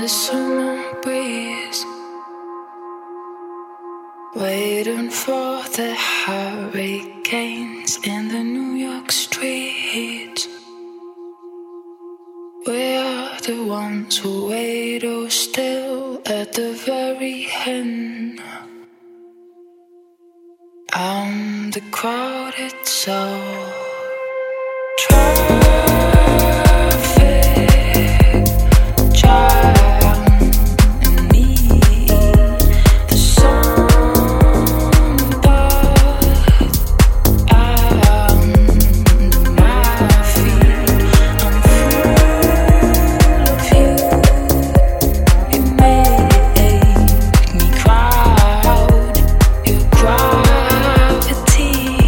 the summer breeze, waiting for the hurricanes in the New York streets. We are the ones who wait oh still at the very end. I'm the crowded soul. Traffic jam in me, the sun but under my feet. I'm full of you. You make me crowd. Your gravity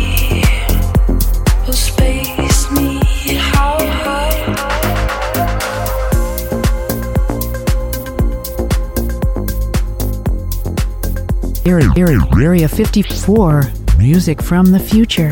will space me how high. Area 54, music from the future.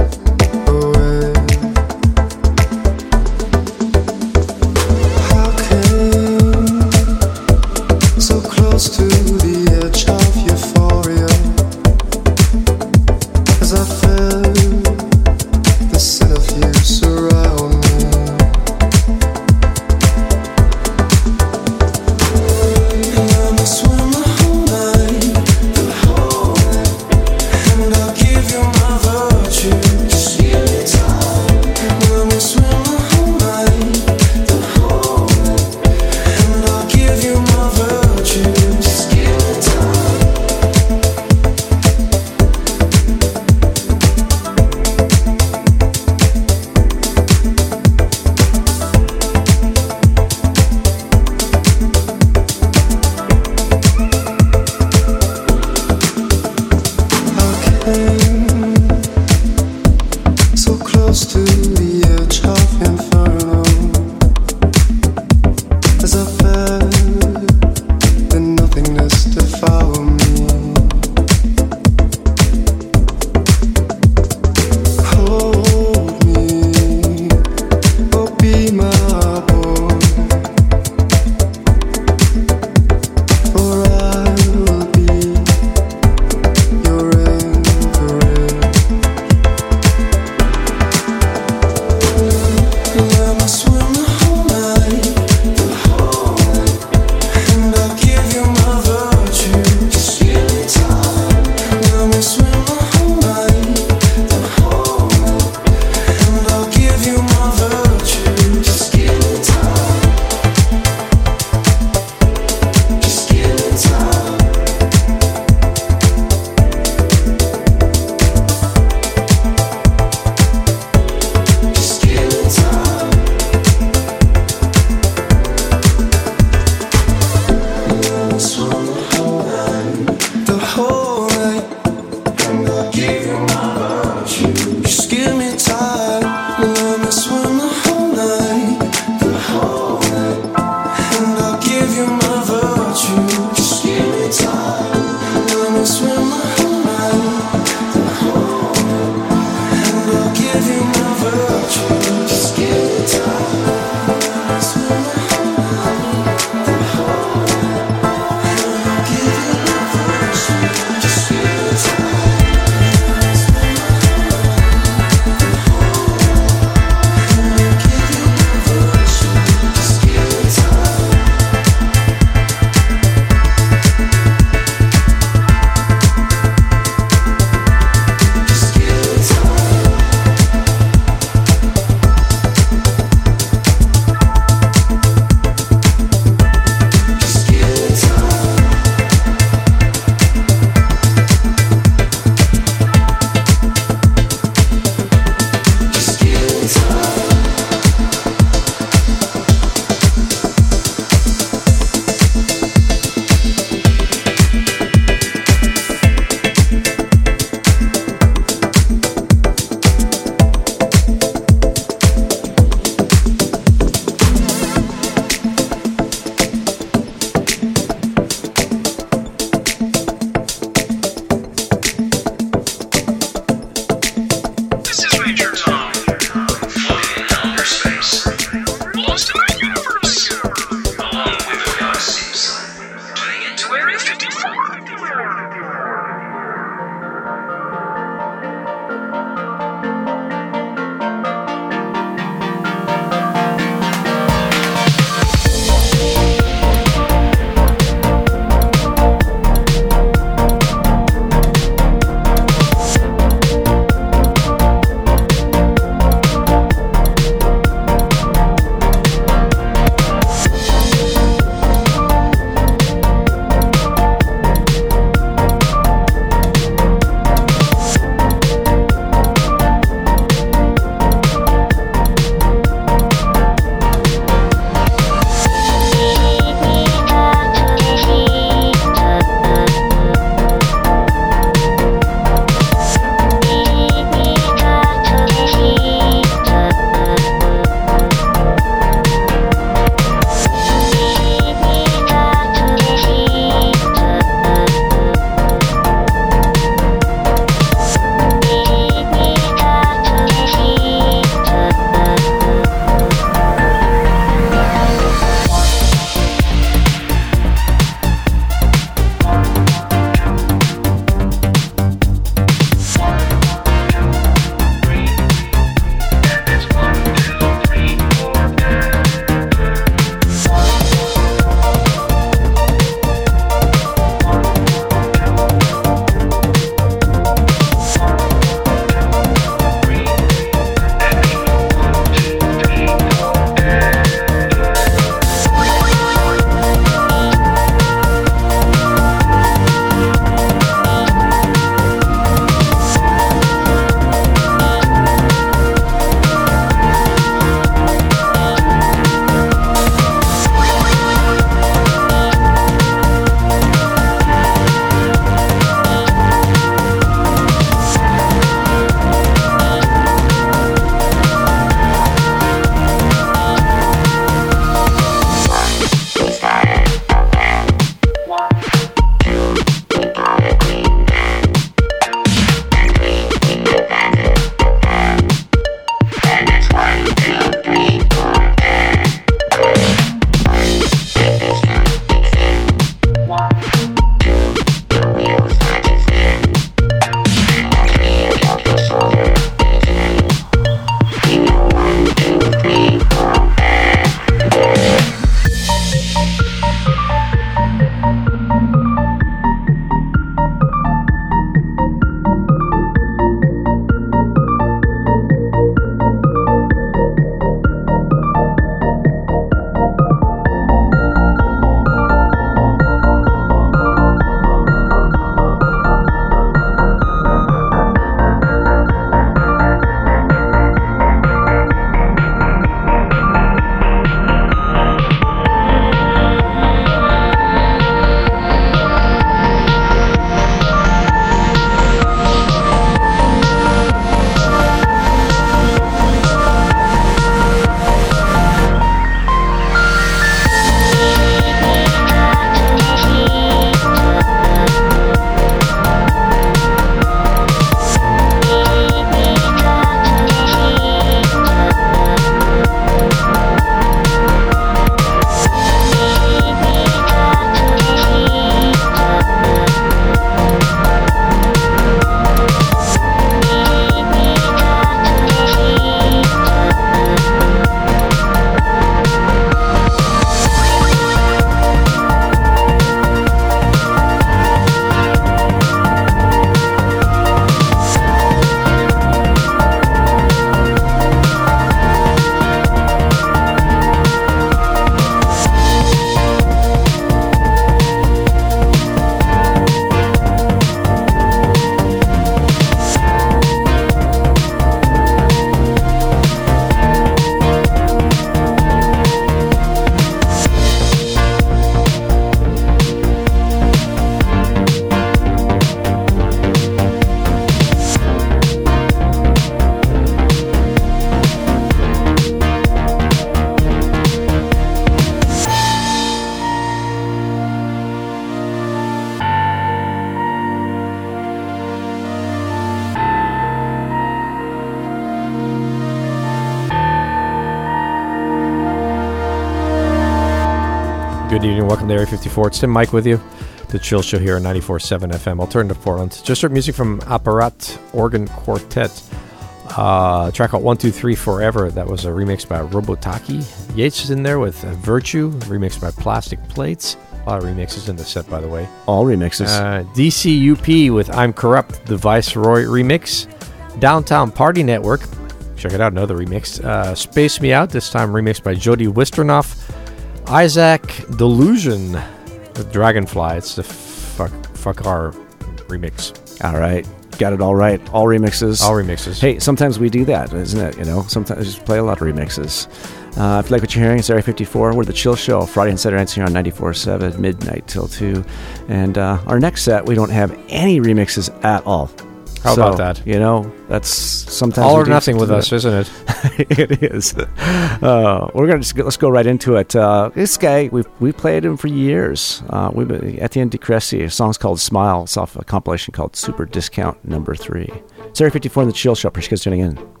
Good evening. Welcome to Area 54. It's Tim Mike with you. The Chill Show here on 94.7 FM, Alternative Portland. Just heard music from Apparat Organ Quartet. Track called 123 Forever. That was a remix by Robotaki. Yates is in there with Virtue, remixed by Plastic Plates. A lot of remixes in the set, by the way. All remixes. DCUP with I'm Corrupt, the Viceroy remix. Downtown Party Network. Check it out, another remix. Space Me Out, this time remixed by Jody Wisternoff. Isaac Delusion with Dragonfly. It's the fuck our remix. All right. Got it all right. All remixes. All remixes. Hey, sometimes we do that, isn't it? You know, sometimes we just play a lot of remixes. If you like what you're hearing, it's Area 54. We're the Chill Show, Friday and Saturday nights here on 94.7, midnight till 2. And our next set, we don't have any remixes at all. How about that? You know, that's sometimes all or nothing with us, isn't it? It is. We're gonna let's go right into it. This guy, we played him for years. Etienne de Crécy. A song's called "Smile." It's off a compilation called Super Discount #3. It's Area 54 in the Chill Show. Appreciate you guys tuning in.